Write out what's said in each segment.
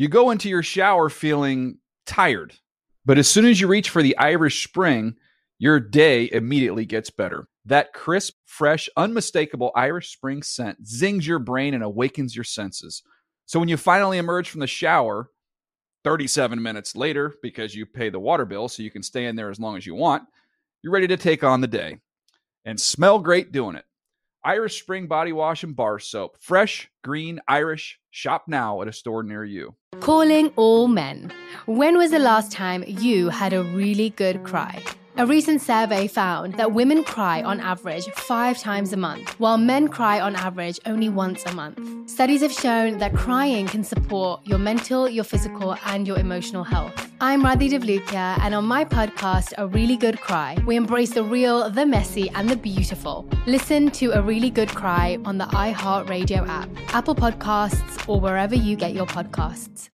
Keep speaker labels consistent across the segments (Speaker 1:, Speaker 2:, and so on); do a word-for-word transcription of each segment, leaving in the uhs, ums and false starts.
Speaker 1: You go into your shower feeling tired, but as soon as you reach for the Irish Spring, your day immediately gets better. That crisp, fresh, unmistakable Irish Spring scent zings your brain and awakens your senses. So when you finally emerge from the shower, thirty-seven minutes later, because you pay the water bill so you can stay in there as long as you want, you're ready to take on the day and smell great doing it. Irish Spring Body Wash and Bar Soap. Fresh, green, Irish. Shop now at a store near you.
Speaker 2: Calling all men. When was the last time you had a really good cry? A recent survey found that women cry on average five times a month, while men cry on average only once a month. Studies have shown that crying can support your mental, your physical, and your emotional health. I'm Radhi Devlukia, and on my podcast, A Really Good Cry, we embrace the real, the messy, and the beautiful. Listen to A Really Good Cry on the iHeartRadio app, Apple Podcasts, or wherever you get your podcasts.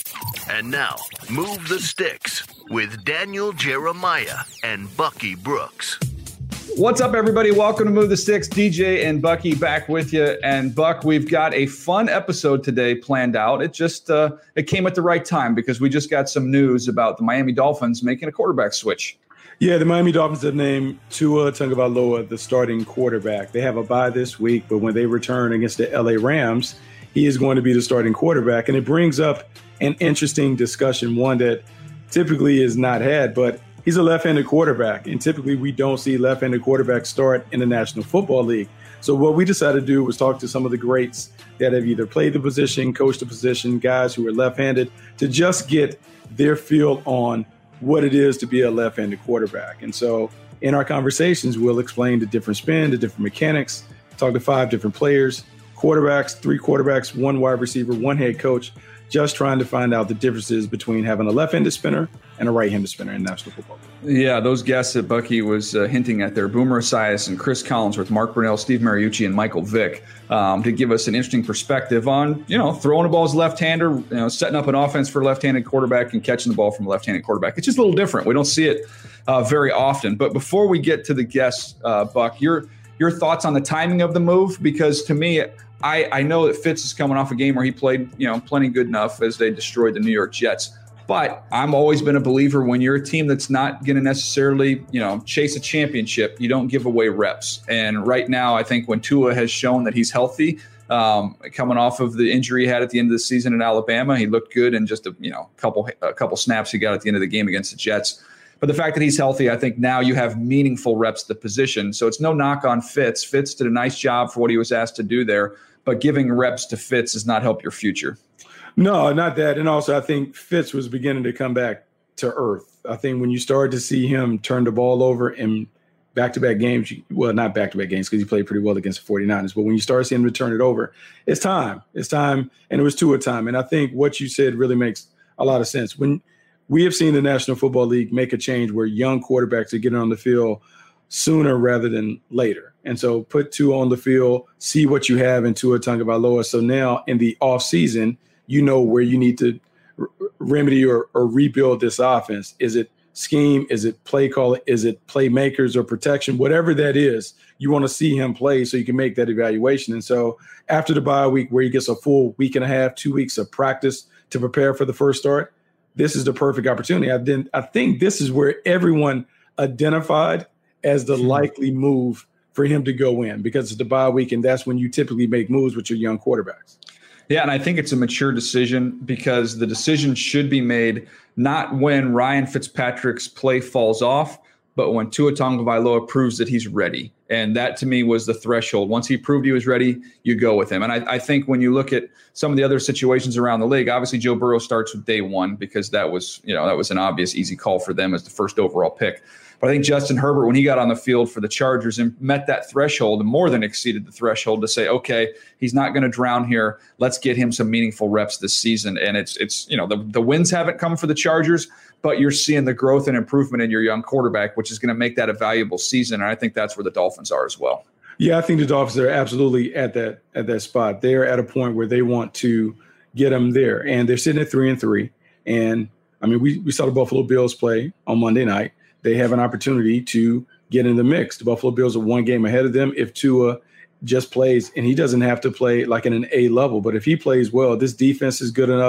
Speaker 3: And now, Move the Sticks with Daniel Jeremiah and Bucky Brooks.
Speaker 1: What's up, everybody? Welcome to Move the Sticks. D J and Bucky back with you. And Buck, we've got a fun episode today planned out. It just uh, it came at the right time because we just got some news about the Miami Dolphins making a quarterback switch.
Speaker 4: Yeah, the Miami Dolphins have named Tua Tagovailoa the starting quarterback. They have a bye this week, but when they return against the L A Rams, he is going to be the starting quarterback. And it brings up an interesting discussion, one that typically is not had, but he's a left-handed quarterback, and typically we don't see left-handed quarterbacks start in the National Football League. So what we decided to do was talk to some of the greats that have either played the position, coached the position, guys who are left-handed, to just get their feel on what it is to be a left-handed quarterback. And so in our conversations, we'll explain the different spin, the different mechanics, talk to five different players, quarterbacks, three quarterbacks, one wide receiver, one head coach, just trying to find out the differences between having a left-handed spinner and a right-handed spinner in National Football League.
Speaker 1: Yeah, those guests that Bucky was uh, hinting at there, Boomer Esiason and Chris Collinsworth, Mark Brunell, Steve Mariucci, and Michael Vick, um, to give us an interesting perspective on, you know, throwing the ball as a left-hander, you know, setting up an offense for a left-handed quarterback and catching the ball from a left-handed quarterback. It's just a little different. We don't see it uh, very often. But before we get to the guests, uh, Buck, your your thoughts on the timing of the move? Because to me, I, I know that Fitz is coming off a game where he played, you know, plenty good enough as they destroyed the New York Jets. But I'm always been a believer when you're a team that's not going to necessarily, you know, chase a championship, you don't give away reps. And right now, I think when Tua has shown that he's healthy, um, coming off of the injury he had at the end of the season in Alabama, he looked good in just a, you know, couple a couple snaps he got at the end of the game against the Jets. But the fact that he's healthy, I think now you have meaningful reps at the position. So it's no knock on Fitz. Fitz did a nice job for what he was asked to do there. But giving reps to Fitz does not help your future.
Speaker 4: No, not that. And also, I think Fitz was beginning to come back to earth. I think when you started to see him turn the ball over in back-to-back games, well, not back-to-back games because he played pretty well against the 49ers, but when you start seeing him to turn it over, it's time. It's time, and it was Tua time. And I think what you said really makes a lot of sense. When we have seen the National Football League make a change where young quarterbacks are getting on the field sooner rather than later. And so put Tua on the field, see what you have in Tua Tagovailoa. So now in the offseason, you know where you need to r- remedy or, or rebuild this offense. Is it scheme? Is it play call? Is it playmakers or protection? Whatever that is, you want to see him play so you can make that evaluation. And so after the bye week where he gets a full week and a half, two weeks of practice to prepare for the first start, this is the perfect opportunity. I, didn't, I think this is where everyone identified as the likely move for him to go in because it's the bye week, and that's when you typically make moves with your young quarterbacks.
Speaker 1: Yeah, and I think it's a mature decision because the decision should be made not when Ryan Fitzpatrick's play falls off, but when Tua Tagovailoa proves that he's ready. And that, to me, was the threshold. Once he proved he was ready, you go with him. And I, I think when you look at some of the other situations around the league, obviously Joe Burrow starts with day one because that was, you know, that was an obvious, easy call for them as the first overall pick. But I think Justin Herbert, when he got on the field for the Chargers and met that threshold and more than exceeded the threshold to say, okay, he's not going to drown here. Let's get him some meaningful reps this season. And it's, it's you know, the, the wins haven't come for the Chargers, but you're seeing the growth and improvement in your young quarterback, which is going to make that a valuable season. And I think that's where the Dolphins are as well.
Speaker 4: Yeah, I think the Dolphins are absolutely at that at that spot. They're at a point where they want to get them there. And they're sitting at three and three. And, I mean, we, we saw the Buffalo Bills play on Monday night. They have an opportunity to get in the mix. The Buffalo Bills are one game ahead of them if Tua just plays, and he doesn't have to play like in an A level. But if he plays well, this defense is good enough,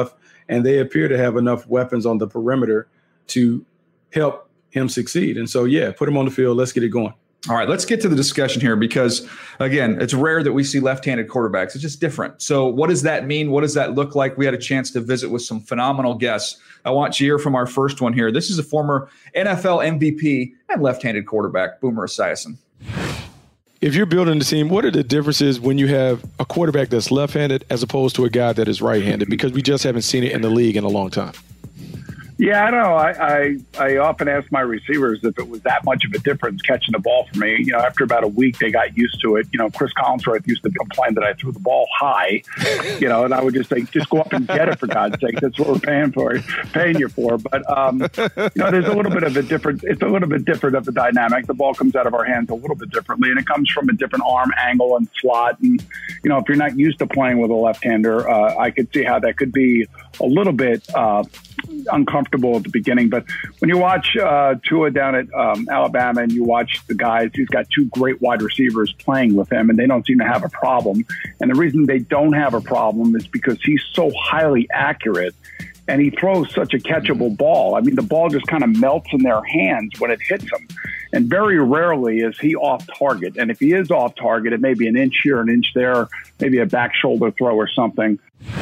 Speaker 4: and they appear to have enough weapons on the perimeter to help him succeed. And so, yeah, put him on the field. Let's get it going.
Speaker 1: All right, let's get to the discussion here because, again, it's rare that we see left-handed quarterbacks. It's just different. So what does that mean? What does that look like? We had a chance to visit with some phenomenal guests. I want you to hear from our first one here. This is a former N F L M V P and left-handed quarterback, Boomer Esiason.
Speaker 5: If you're building a team, what are the differences when you have a quarterback that's left-handed as opposed to a guy that is right-handed? Because we just haven't seen it in the league in a long time.
Speaker 6: Yeah, I don't know. I, I, I often ask my receivers if it was that much of a difference catching the ball for me. You know, after about a week, they got used to it. You know, Chris Collinsworth used to complain that I threw the ball high, you know, and I would just say, just go up and get it, for God's sake. That's what we're paying for, paying you for. But, um, you know, there's a little bit of a different, it's a little bit different of a dynamic. The ball comes out of our hands a little bit differently, and it comes from a different arm angle and slot. And, you know, if you're not used to playing with a left-hander, uh, I could see how that could be a little bit uh, uncomfortable at the beginning. But when you watch uh, Tua down at um, Alabama and you watch the guys, he's got two great wide receivers playing with him, and they don't seem to have a problem. And the reason they don't have a problem is because he's so highly accurate and he throws such a catchable ball. I mean, the ball just kind of melts in their hands when it hits them. And very rarely is he off target. And if he is off target, it may be an inch here, an inch there, maybe a back shoulder throw or something.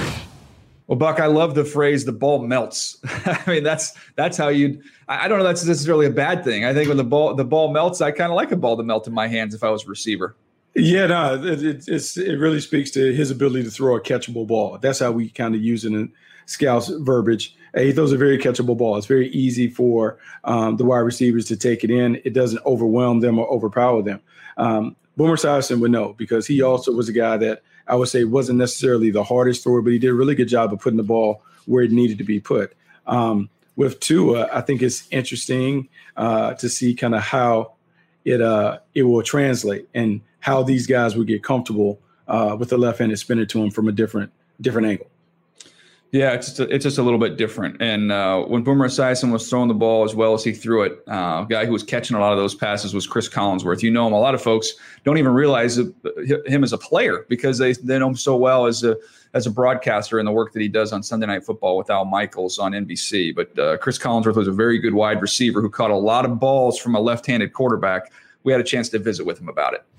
Speaker 1: Well, Buck, I love the phrase "the ball melts." I mean, that's that's how you. I don't know. That's necessarily a bad thing. I think when the ball the ball melts, I kind of like a ball to melt in my hands if I was a receiver.
Speaker 4: Yeah, no, it, it, it's it really speaks to his ability to throw a catchable ball. That's how we kind of use it in Scout's verbiage. He throws a very catchable ball. It's very easy for um, the wide receivers to take it in. It doesn't overwhelm them or overpower them. Um, Boomer Esiason would know because he also was a guy that I would say wasn't necessarily the hardest thrower, but he did a really good job of putting the ball where it needed to be put. Um, with Tua, I think it's interesting uh, to see kind of how it uh, it will translate and how these guys will get comfortable uh, with the left-handed spinner to him from a different different angle.
Speaker 1: Yeah, it's just a, it's just a little bit different. And uh, when Boomer Esiason was throwing the ball as well as he threw it, uh, a guy who was catching a lot of those passes was Chris Collinsworth. You know him. A lot of folks don't even realize him as a player because they, they know him so well as a as a broadcaster and the work that he does on Sunday Night Football with Al Michaels on N B C. But uh, Chris Collinsworth was a very good wide receiver who caught a lot of balls from a left-handed quarterback. We had a chance to visit with him about it.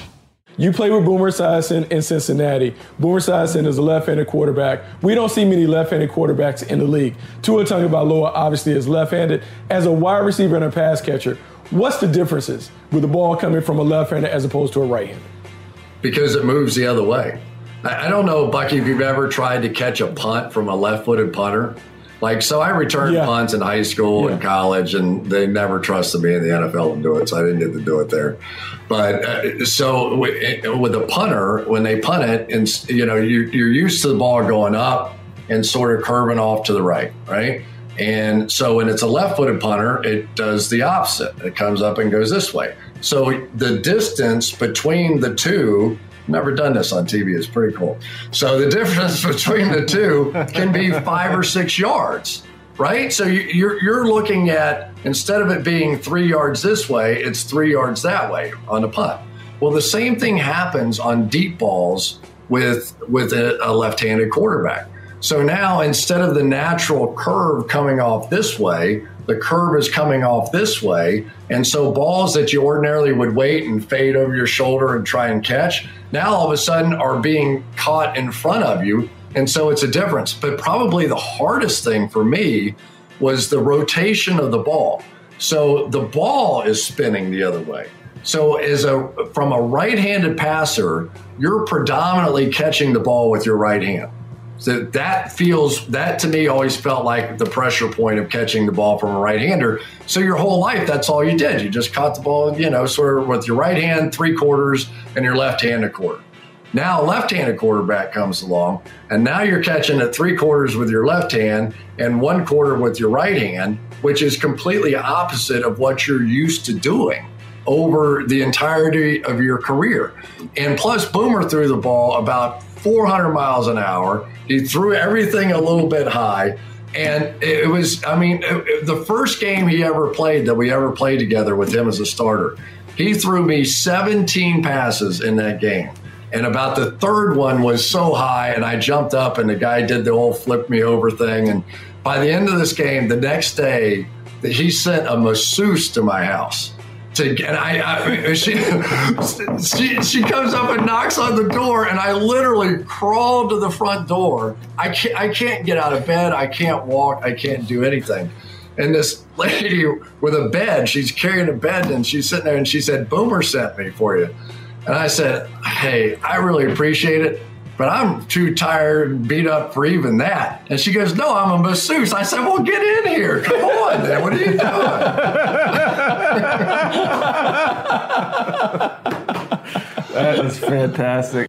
Speaker 5: You play with Boomer Esiason in Cincinnati. Boomer Esiason is a left-handed quarterback. We don't see many left-handed quarterbacks in the league. Tua Tagovailoa obviously is left-handed. As a wide receiver and a pass catcher, what's the differences with the ball coming from a left-hander as opposed to a right-hander?
Speaker 7: Because it moves the other way. I don't know, Bucky, if you've ever tried to catch a punt from a left-footed punter. Like, so I returned yeah. punts in high school yeah. and college, and they never trusted me in the N F L to do it, so I didn't get to do it there. But uh, so with, with a punter, when they punt it, and you know, you, you're used to the ball going up and sort of curving off to the right, right? And so when it's a left-footed punter, it does the opposite. It comes up and goes this way. So the distance between the two, never done this on T V, it's pretty cool. So the difference between the two can be five or six yards, right? So you're you're looking at, instead of it being three yards this way, it's three yards that way on a punt. Well, the same thing happens on deep balls with with a, a left-handed quarterback. So now instead of the natural curve coming off this way, the curve is coming off this way. And so balls that you ordinarily would wait and fade over your shoulder and try and catch, now all of a sudden are being caught in front of you. And so it's a difference. But probably the hardest thing for me was the rotation of the ball. So the ball is spinning the other way. So as a from a right-handed passer, you're predominantly catching the ball with your right hand. So that feels, that to me always felt like the pressure point of catching the ball from a right-hander. So your whole life, that's all you did. You just caught the ball, you know, sort of with your right hand, three quarters, and your left hand, a quarter. Now a left-handed quarterback comes along, and now you're catching it three quarters with your left hand and one quarter with your right hand, which is completely opposite of what you're used to doing over the entirety of your career. And plus, Boomer threw the ball about four hundred miles an hour. He threw everything a little bit high. And it was, I mean, it, the first game he ever played that we ever played together with him as a starter, he threw me seventeen passes in that game. And about the third one was so high, and I jumped up, and the guy did the whole flip me over thing. And by the end of this game, the next day, he sent a masseuse to my house. To, and I, I she, she, she comes up and knocks on the door, and I literally crawled to the front door. I can't, I can't get out of bed. I can't walk. I can't do anything. And this lady with a bed, she's carrying a bed, and she's sitting there, and she said, "Boomer sent me for you." And I said, "Hey, I really appreciate it, but I'm too tired and beat up for even that." And she goes, "No, I'm a masseuse." I said, "Well, get in here. Come on, man. What are you doing?"
Speaker 5: That is fantastic.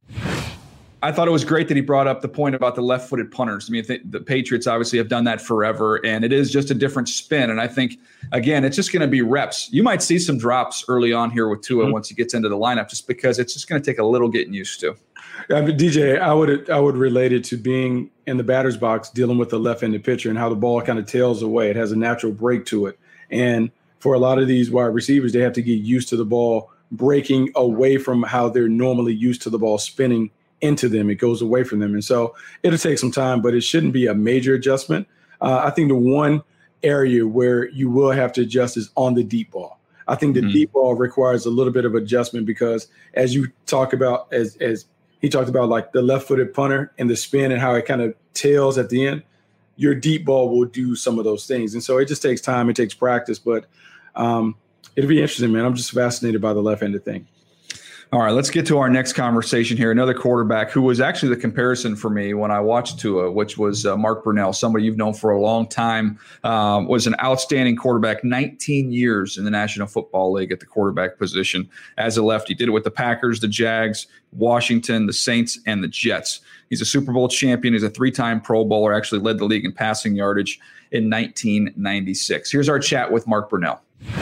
Speaker 1: I thought it was great that he brought up the point about the left-footed punters. I mean, th- the Patriots obviously have done that forever, and it is just a different spin. And I think, again, it's just going to be reps. You might see some drops early on here with Tua mm-hmm. once he gets into the lineup, just because it's just going to take a little getting used to.
Speaker 4: I mean, D J, I would I would relate it to being in the batter's box dealing with the left-handed pitcher and how the ball kind of tails away. It has a natural break to it. And for a lot of these wide receivers, they have to get used to the ball breaking away from how they're normally used to the ball spinning into them. It goes away from them. And so it'll take some time, but it shouldn't be a major adjustment. Uh, I think the one area where you will have to adjust is on the deep ball. I think the mm-hmm. deep ball requires a little bit of adjustment because as you talk about, as as he talked about, like the left-footed punter and the spin and how it kind of tails at the end, your deep ball will do some of those things. And so it just takes time. It takes practice, but um, it'll be interesting, man. I'm just fascinated by the left-handed thing.
Speaker 1: All right, let's get to our next conversation here. Another quarterback who was actually the comparison for me when I watched Tua, which was uh, Mark Brunell, somebody you've known for a long time, um, was an outstanding quarterback, nineteen years in the National Football League at the quarterback position as a lefty. Did it with the Packers, the Jags, Washington, the Saints, and the Jets. He's a Super Bowl champion. He's a three-time Pro Bowler, actually led the league in passing yardage in nineteen ninety-six. Here's our chat with Mark Brunell.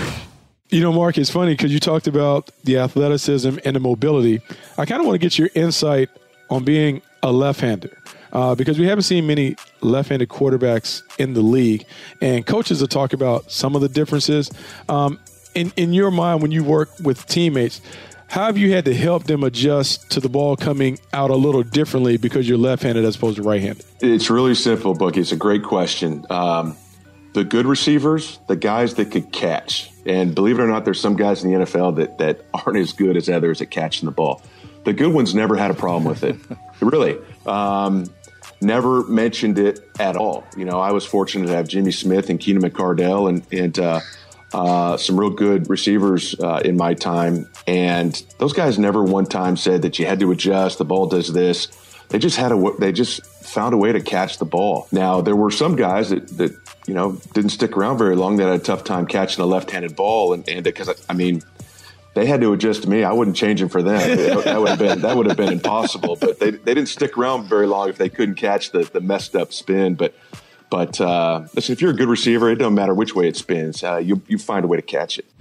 Speaker 5: You know, Mark, it's funny because you talked about the athleticism and the mobility. I kind of want to get your insight on being a left-hander uh, because we haven't seen many left-handed quarterbacks in the league. And coaches will talk about some of the differences. Um, in, in your mind, when you work with teammates, how have you had to help them adjust to the ball coming out a little differently because you're left-handed as opposed to right-handed?
Speaker 8: It's really simple, Bucky. It's a great question. Um, the good receivers, the guys that could catch. And believe it or not, there's some guys in the N F L that, that aren't as good as others at catching the ball. The good ones never had a problem with it. Really. Um, never mentioned it at all. You know, I was fortunate to have Jimmy Smith and Keenan McCardell and, and uh, uh, some real good receivers uh, in my time. And those guys never one time said that you had to adjust, the ball does this. They just had a, they just found a way to catch the ball. Now, there were some guys that, that you know, didn't stick around very long that had a tough time catching a left-handed ball. And, and because, I mean, they had to adjust to me. I wouldn't change them for them. That would have been, that would have been impossible. But they, they didn't stick around very long if they couldn't catch the, the messed up spin. But, but uh, listen, if you're a good receiver, it doesn't matter which way it spins. Uh, you, you find a way to catch it.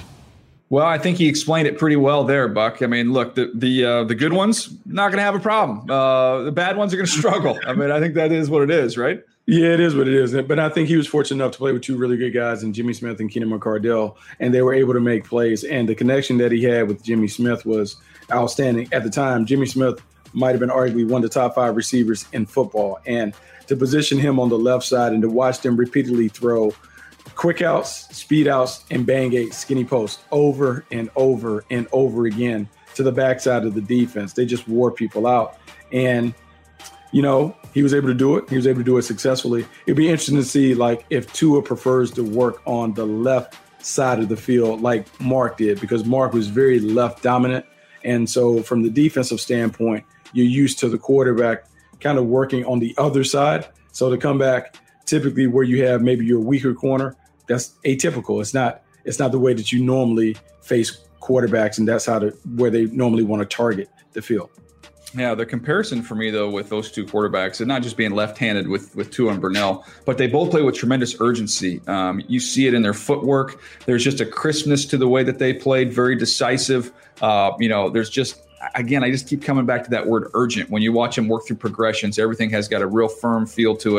Speaker 1: Well, I think he explained it pretty well there, Buck. I mean, look, the the uh, the good ones, not going to have a problem. Uh, the bad ones are going to struggle. I mean, I think that is what it is, right?
Speaker 4: Yeah, it is what it is. But I think he was fortunate enough to play with two really good guys in Jimmy Smith and Keenan McCardell, and they were able to make plays. And the connection that he had with Jimmy Smith was outstanding. At the time, Jimmy Smith might have been arguably one of the top five receivers in football. And to position him on the left side and to watch them repeatedly throw quick outs, speed outs, and bang eight skinny post over and over and over again to the backside of the defense. They just wore people out. And, you know, he was able to do it. He was able to do it successfully. It'd be interesting to see, like, if Tua prefers to work on the left side of the field like Mark did, because Mark was very left dominant. And so from the defensive standpoint, you're used to the quarterback kind of working on the other side. So to come back typically where you have maybe your weaker corner, that's atypical. It's not it's not the way that you normally face quarterbacks, and that's how to where they normally want to target the field.
Speaker 1: Yeah, the comparison for me, though, with those two quarterbacks, and not just being left-handed with, with Tua and Brunell, but they both play with tremendous urgency. Um, you see it in their footwork. There's just a crispness to the way that they played, very decisive. Uh, you know, there's just, again, I just keep coming back to that word urgent. When you watch them work through progressions, everything has got a real firm feel to it.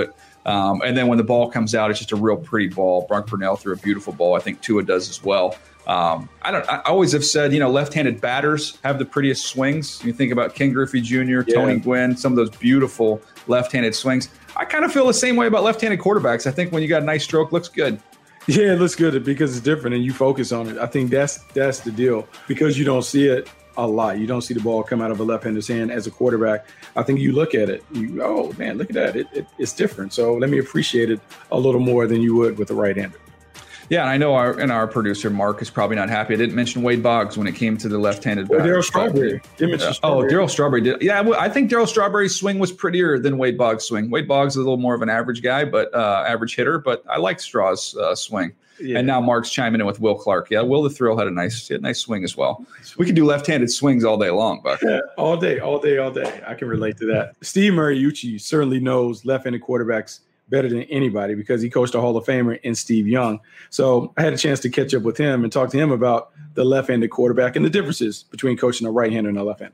Speaker 1: Um, and then when the ball comes out, it's just a real pretty ball. Mark Brunell threw a beautiful ball. I think Tua does as well. Um, I don't. I always have said, you know, left-handed batters have the prettiest swings. You think about Ken Griffey Junior, yeah. Tony Gwynn, some of those beautiful left-handed swings. I kind of feel the same way about left-handed quarterbacks. I think when you got a nice stroke, looks good.
Speaker 4: Yeah, it looks good because it's different and you focus on it. I think that's that's the deal because you don't see it a lot. You don't see the ball come out of a left-hander's hand as a quarterback. I think you look at it, you oh man, look at that. It, it, it's different. So let me appreciate it a little more than you would with a right-hander.
Speaker 1: Yeah, and I know our and our producer Mark is probably not happy. I didn't mention Wade Boggs when it came to the left-handed.
Speaker 4: Well, Darryl Strawberry.
Speaker 1: Yeah. Oh, Darryl Strawberry did. Yeah, I think Darryl Strawberry's swing was prettier than Wade Boggs' swing. Wade Boggs is a little more of an average guy, but uh, average hitter. But I like Straw's uh, swing. Yeah. And now Mark's chiming in with Will Clark. Yeah, Will the Thrill had a nice, had a nice swing as well. We could do left-handed swings all day long, Buck.
Speaker 4: Yeah, all day, all day, all day. I can relate to that. Steve Mariucci certainly knows left-handed quarterbacks better than anybody because he coached a Hall of Famer in Steve Young. So I had a chance to catch up with him and talk to him about the left-handed quarterback and the differences between coaching a right-hander and a left-hander.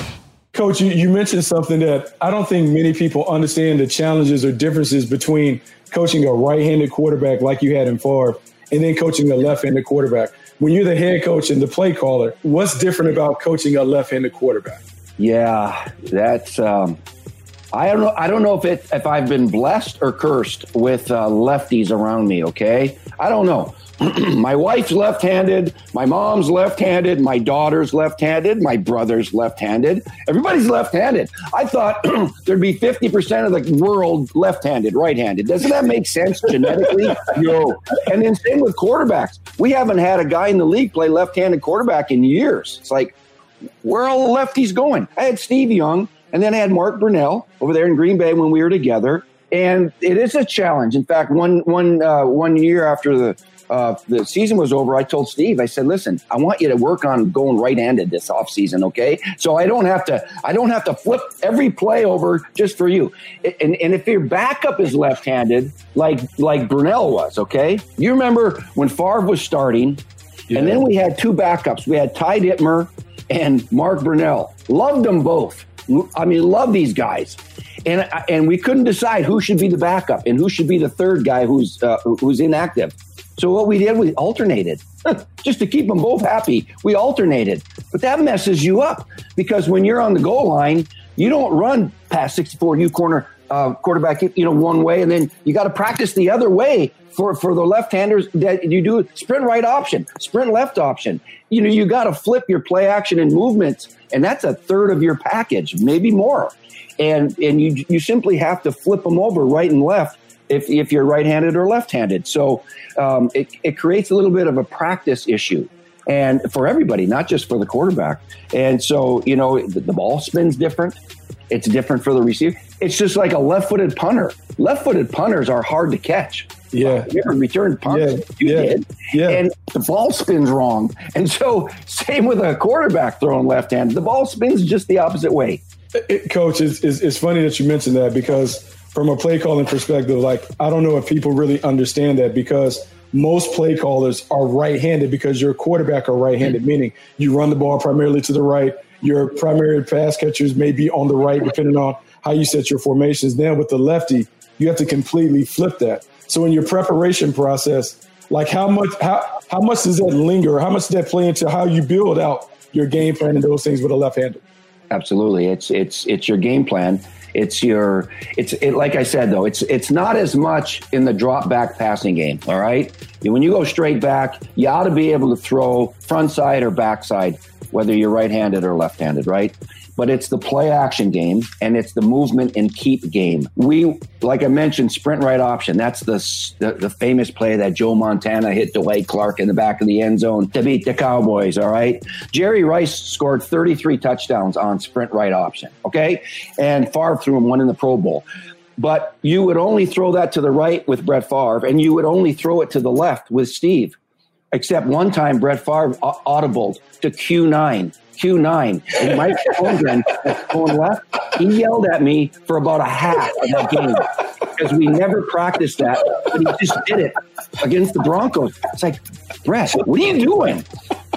Speaker 5: Coach, you, you mentioned something that I don't think many people understand the challenges or differences between coaching a right-handed quarterback like you had in Favre and then coaching a left-handed quarterback. When you're the head coach and the play caller, what's different about coaching a left-handed quarterback?
Speaker 9: Yeah, that's um, – I don't know. I don't know if it, if I've been blessed or cursed with uh, lefties around me. Okay, I don't know. My wife's left-handed. My mom's left-handed. My daughter's left-handed. My brother's left-handed. Everybody's left-handed. I thought there'd be fifty percent of the world left-handed, right-handed. Doesn't that make sense genetically? No. And then same with quarterbacks. We haven't had a guy in the league play left-handed quarterback in years. It's like, where are all the lefties going? I had Steve Young. And then I had Mark Brunell over there in Green Bay when we were together. And it is a challenge. In fact, one one uh, one year after the uh, the season was over, I told Steve, I said, listen, I want you to work on going right-handed this offseason, okay? So I don't have to I don't have to flip every play over just for you. And and if your backup is left-handed, like like Brunell was, okay? You remember when Favre was starting, yeah. And then we had two backups. We had Ty Dittmer and Mark Brunell. Loved them both. I mean, love these guys, and and we couldn't decide who should be the backup and who should be the third guy who's uh, who's inactive. So what we did, we alternated just to keep them both happy. We alternated, but that messes you up because when you're on the goal line, you don't run past sixty-four U corner uh, quarterback, you know, one way, and then you got to practice the other way for for the left-handers. That you do sprint right option, sprint left option. You know, you got to flip your play action and movements. And that's a third of your package, maybe more. And and you you simply have to flip them over right and left if if you're right-handed or left-handed. So um, it, it creates a little bit of a practice issue. And for everybody, not just for the quarterback. And so, you know, the, the ball spins different. It's different for the receiver. It's just like a left-footed punter. Left-footed punters are hard to catch.
Speaker 5: Yeah.
Speaker 9: You ever returned punts?
Speaker 5: Yeah.
Speaker 9: You
Speaker 5: yeah.
Speaker 9: did.
Speaker 5: Yeah.
Speaker 9: And the ball spins wrong. And so same with a quarterback throwing left-handed. The ball spins just the opposite way.
Speaker 5: It, Coach, it's, it's, it's funny that you mentioned that because from a play calling perspective, like, I don't know if people really understand that because most play callers are right-handed because your quarterback are right-handed, mm-hmm. meaning you run the ball primarily to the right. Your primary pass catchers may be on the right, depending on how you set your formations. Now with the lefty, you have to completely flip that. So in your preparation process, like how much how how much does that linger? How much does that play into how you build out your game plan and those things with a left-hander?
Speaker 9: Absolutely, it's it's it's your game plan. It's your it's it, like I said though, it's it's not as much in the drop back passing game. All right, when you go straight back, you ought to be able to throw front side or back side, whether you're right-handed or left-handed, right? But it's the play action game and it's the movement and keep game. We, like I mentioned, sprint right option. That's the, the the famous play that Joe Montana hit Dwight Clark in the back of the end zone to beat the Cowboys, all right? Jerry Rice scored thirty-three touchdowns on sprint right option, okay? And Favre threw him one in the Pro Bowl. But you would only throw that to the right with Brett Favre and you would only throw it to the left with Steve. Except one time Brett Favre audibled to Q nine. Q nine. And Mike Holmgren, going left, he yelled at me for about a half of that game because we never practiced that, but he just did it against the Broncos. It's like, Brett, what are you doing?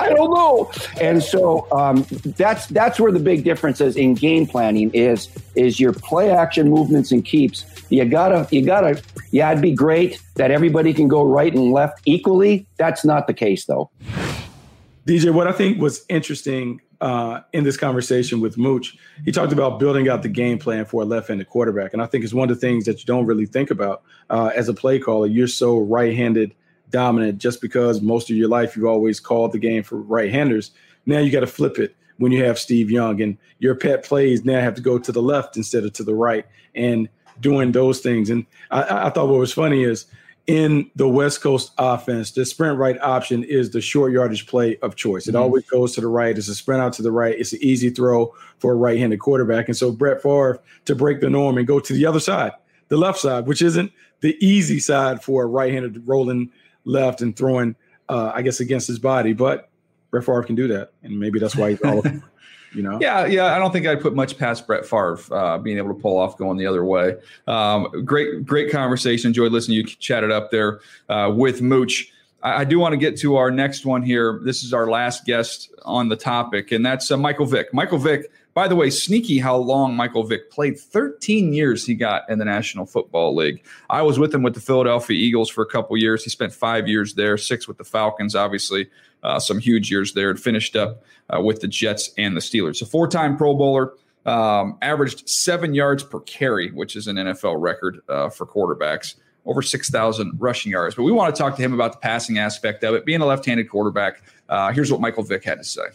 Speaker 9: I don't know. And so um, that's that's where the big difference is in game planning is is your play action movements and keeps. You gotta you gotta yeah, it'd be great that everybody can go right and left equally. That's not the case though.
Speaker 4: D J, what I think was interesting uh, in this conversation with Mooch, he talked about building out the game plan for a left-handed quarterback. And I think it's one of the things that you don't really think about uh, as a play caller. You're so right-handed dominant just because most of your life you've always called the game for right-handers. Now you got to flip it when you have Steve Young. And your pet plays now have to go to the left instead of to the right and doing those things. And I, I thought what was funny is in the West Coast offense, the sprint right option is the short yardage play of choice. It mm-hmm. always goes to the right. It's a sprint out to the right. It's an easy throw for a right-handed quarterback. And so Brett Favre, to break the norm and go to the other side, the left side, which isn't the easy side for a right-handed rolling left and throwing, uh, I guess, against his body. But Brett Favre can do that, and maybe that's why he's all You know? Yeah,
Speaker 1: yeah. I don't think I'd put much past Brett Favre uh, being able to pull off going the other way. Um, great, great conversation. Enjoyed listening. You chatted up there uh, with Mooch. I, I do want to get to our next one here. This is our last guest on the topic, and that's uh, Michael Vick. Michael Vick, by the way, sneaky how long Michael Vick played. thirteen years he got in the National Football League. I was with him with the Philadelphia Eagles for a couple years. He spent five years there, six with the Falcons, obviously. Uh, some huge years there, and finished up uh, with the Jets and the Steelers. A four-time Pro Bowler, um, averaged seven yards per carry, which is an N F L record uh, for quarterbacks, over six thousand rushing yards. But we want to talk to him about the passing aspect of it. Being a left-handed quarterback, uh, here's what Michael Vick had to say.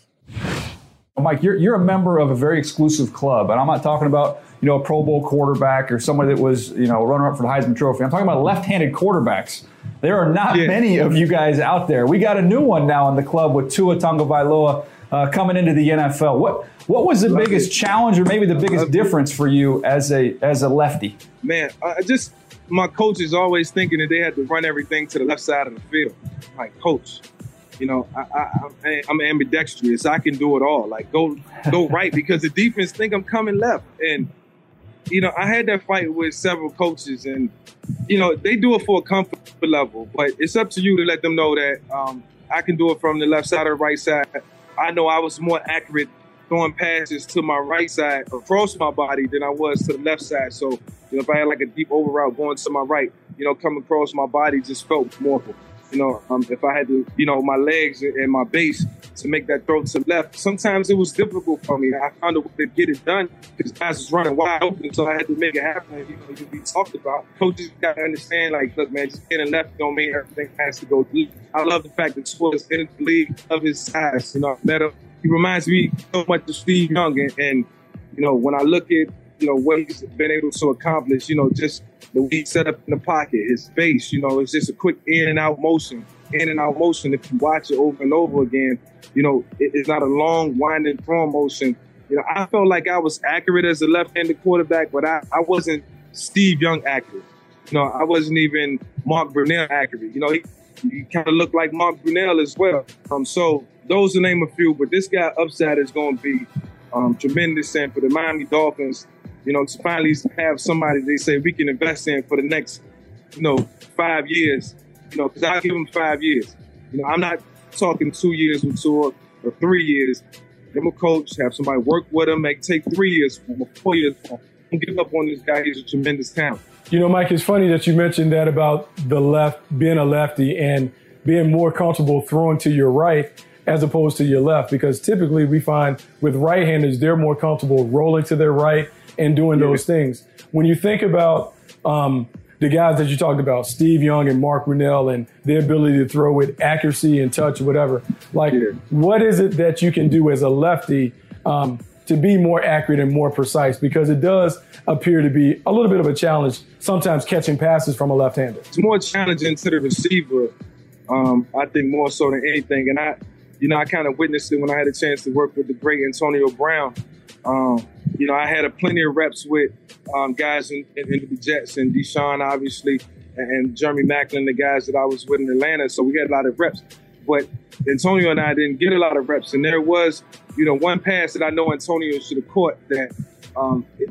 Speaker 1: Mike, you're, you're a member of a very exclusive club, and I'm not talking about, you know, a Pro Bowl quarterback or somebody that was, you know, runner-up for the Heisman Trophy. I'm talking about left-handed quarterbacks. There are not yeah. many of you guys out there. We got a new one now in the club with Tua Tagovailoa uh, coming into the N F L. What what was the Love biggest it. challenge, or maybe the biggest Love difference it. for you as a as a lefty?
Speaker 10: Man, I just my coach is always thinking that they had to run everything to the left side of the field. Like, coach, you know, I, I, I'm ambidextrous. I can do it all. Like, go go right, because the defense think I'm coming left. And you know, I had that fight with several coaches, and you know, they do it for a comfort level, but it's up to you to let them know that um, I can do it from the left side or the right side. I know I was more accurate throwing passes to my right side across my body than I was to the left side. So, you know, if I had like a deep over route going to my right, you know, coming across my body just felt more. You know, um, if I had to, you know, my legs and my base to make that throw to the left, sometimes it was difficult for me. I found a way to get it done because guys was running wide open, so I had to make it happen. You know, we talked about. Coaches got to understand, like, look, man, just getting left don't mean everything has to go deep. I love the fact that Tua is in the league of his size. You know, I met him. He reminds me so much of Steve Young, and, and you know, when I look at, you know, what he's been able to accomplish, you know, just the way he set up in the pocket, his face, you know, it's just a quick in and out motion, in and out motion. If you watch it over and over again, you know, it, it's not a long, winding throw motion. You know, I felt like I was accurate as a left-handed quarterback, but I, I wasn't Steve Young accurate. You know, I wasn't even Mark Brunell accurate. You know, he, he kind of looked like Mark Brunell as well. Um, so those to name a few, but this guy upside is going to be um, tremendous. And for the Miami Dolphins, you know, to finally have somebody they say we can invest in for the next, you know, five years, you know, because I'll give them five years. You know, I'm not talking two years with Tua or three years. Give him a coach, have somebody work with him, make take three years for him, four years for him. Don't give up on this guy. He's a tremendous talent.
Speaker 5: You know, Mike, it's funny that you mentioned that about the left, being a lefty and being more comfortable throwing to your right as opposed to your left, because typically we find with right-handers, they're more comfortable rolling to their right and doing those things. When you think about um, the guys that you talked about, Steve Young and Mark Brunell, and their ability to throw with accuracy and touch, whatever, like yeah. what is it that you can do as a lefty um, to be more accurate and more precise? Because it does appear to be a little bit of a challenge sometimes catching passes from a left-hander.
Speaker 10: It's more challenging to the receiver, um, I think, more so than anything. And I, you know, I kind of witnessed it when I had a chance to work with the great Antonio Brown. Um, you know, I had a plenty of reps with um, guys in, in, in the Jets, and Deshaun, obviously, and, and Jeremy Maclin, the guys that I was with in Atlanta. So we had a lot of reps. But Antonio and I didn't get a lot of reps. And there was, you know, one pass that I know Antonio should have caught that um, it,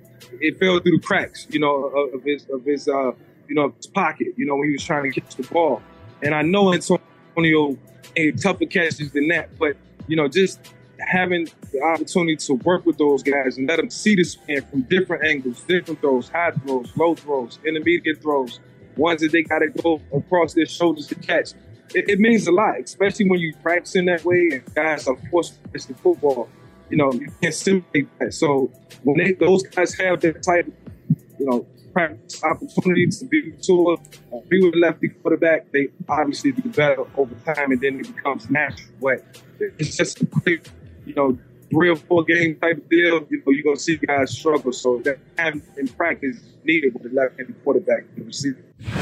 Speaker 10: it fell through the cracks, you know, of, of his, of his uh, you know, his pocket, you know, when he was trying to catch the ball. And I know Antonio Antonio made tougher catches than that. But, you know, just having the opportunity to work with those guys and let them see the span from different angles, different throws, high throws, low throws, intermediate throws, ones that they got to go across their shoulders to catch. It, it means a lot, especially when you practice in that way and guys are forced to practice the football. You know, you can't simulate that. So when they, those guys have that type of, you know, practice opportunities to be with Tua, uh, be with a lefty quarterback, they obviously do better over time, and then it becomes natural. But it's just a quick, you know, three or four game type of deal. You know, you're gonna see guys struggle. So that time in practice is needed with a left-handed quarterback and receiver.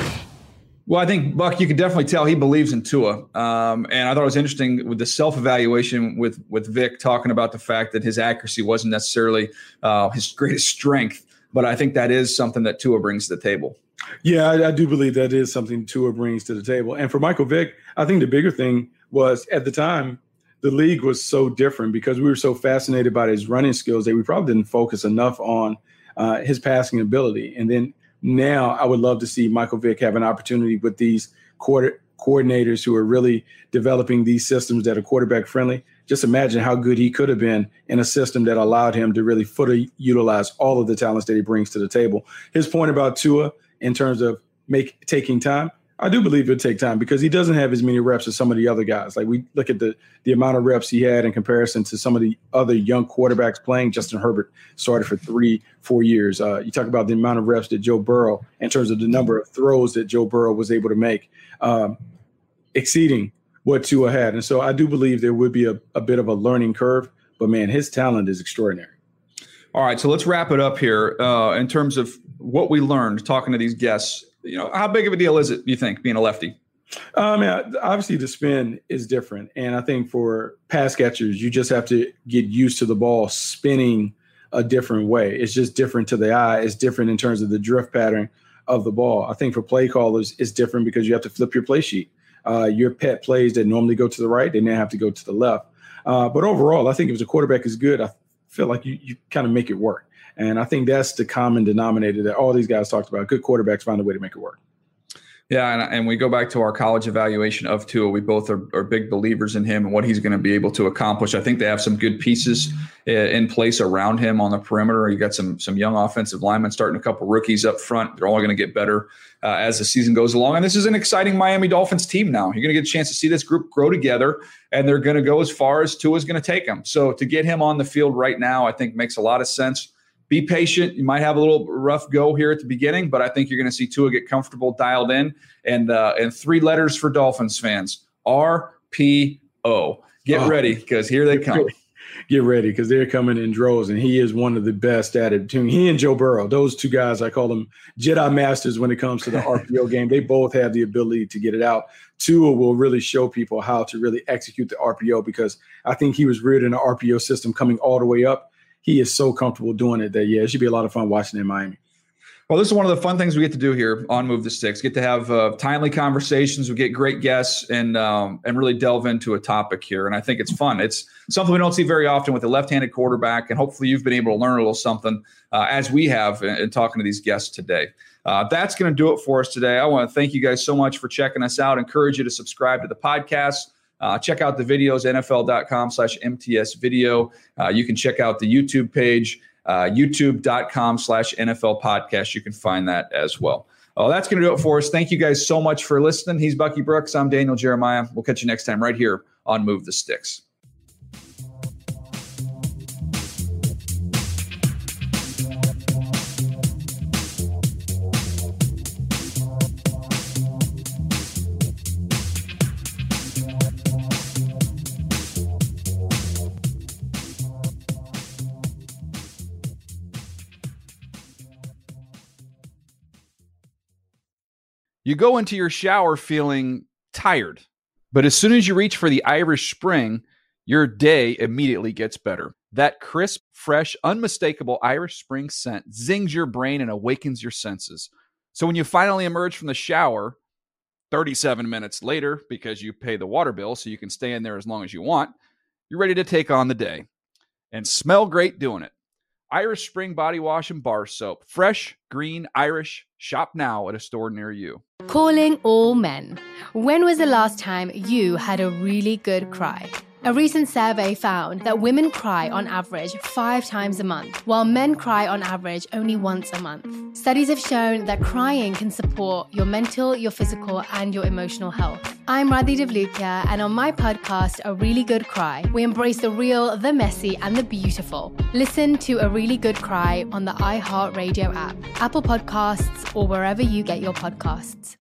Speaker 1: Well, I think, Buck, you can definitely tell he believes in Tua. Um, and I thought it was interesting with the self-evaluation with with Vic talking about the fact that his accuracy wasn't necessarily uh, his greatest strength. But I think that is something that Tua brings to the table.
Speaker 4: Yeah, I, I do believe that is something Tua brings to the table. And for Michael Vick, I think the bigger thing was at the time, the league was so different because we were so fascinated by his running skills that we probably didn't focus enough on uh, his passing ability. And then now I would love to see Michael Vick have an opportunity with these quarter coordinators who are really developing these systems that are quarterback friendly. Just imagine how good he could have been in a system that allowed him to really fully utilize all of the talents that he brings to the table. His point about Tua in terms of make taking time, I do believe it'll take time because he doesn't have as many reps as some of the other guys. Like we look at the the amount of reps he had in comparison to some of the other young quarterbacks playing. Justin Herbert started for three, four years. Uh, you talk about the amount of reps that Joe Burrow, in terms of the number of throws that Joe Burrow was able to make, um, exceeding what Tua had. And so I do believe there would be a, a bit of a learning curve, but man, his talent is extraordinary.
Speaker 1: All right, so let's wrap it up here uh, in terms of what we learned talking to these guests. You know, how big of a deal is it, you think, being a lefty?
Speaker 4: Um, yeah, obviously the spin is different. And I think for pass catchers, you just have to get used to the ball spinning a different way. It's just different to the eye. It's different in terms of the drift pattern of the ball. I think for play callers, it's different because you have to flip your play sheet. Uh, your pet plays that normally go to the right, they now have to go to the left. Uh, but overall, I think if the quarterback is good, I feel like you, you kind of make it work. And I think that's the common denominator that all these guys talked about. Good quarterbacks find a way to make it work.
Speaker 1: Yeah, and, and we go back to our college evaluation of Tua. We both are, are big believers in him and what he's going to be able to accomplish. I think they have some good pieces in place around him on the perimeter. You got some some young offensive linemen, starting a couple rookies up front. They're all going to get better uh, as the season goes along. And this is an exciting Miami Dolphins team now. You're going to get a chance to see this group grow together, and they're going to go as far as Tua's going to take them. So to get him on the field right now, I think makes a lot of sense. Be patient. You might have a little rough go here at the beginning, but I think you're going to see Tua get comfortable, dialed in, and uh, and three letters for Dolphins fans: R P O. Get oh, ready because here they come.
Speaker 4: Get ready because they're coming in droves, and he is one of the best at it. He and Joe Burrow, those two guys, I call them Jedi masters when it comes to the R P O game. They both have the ability to get it out. Tua will really show people how to really execute the R P O because I think he was reared in an R P O system coming all the way up. He is so comfortable doing it that, yeah, it should be a lot of fun watching in Miami.
Speaker 1: Well, this is one of the fun things we get to do here on Move the Sticks. Get to have uh, timely conversations. We get great guests and um, and really delve into a topic here. And I think it's fun. It's something we don't see very often with a left-handed quarterback. And hopefully you've been able to learn a little something uh, as we have in, in talking to these guests today. Uh, that's going to do it for us today. I want to thank you guys so much for checking us out. Encourage you to subscribe to the podcast. Uh, check out the videos, nfl.com slash MTS video. Uh, you can check out the YouTube page, uh, youtube.com slash NFL podcast. You can find that as well. Oh, that's going to do it for us. Thank you guys so much for listening. He's Bucky Brooks. I'm Daniel Jeremiah. We'll catch you next time right here on Move the Sticks. You go into your shower feeling tired, but as soon as you reach for the Irish Spring, your day immediately gets better. That crisp, fresh, unmistakable Irish Spring scent zings your brain and awakens your senses. So when you finally emerge from the shower, thirty-seven minutes later, because you pay the water bill so you can stay in there as long as you want, you're ready to take on the day and smell great doing it. Irish Spring Body Wash and Bar Soap. Fresh, green, Irish. Shop now at a store near you.
Speaker 2: Calling all men. When was the last time you had a really good cry? A recent survey found that women cry on average five times a month, while men cry on average only once a month. Studies have shown that crying can support your mental, your physical, and your emotional health. I'm Radhi Devlukia, and on my podcast, A Really Good Cry, we embrace the real, the messy, and the beautiful. Listen to A Really Good Cry on the iHeartRadio app, Apple Podcasts, or wherever you get your podcasts.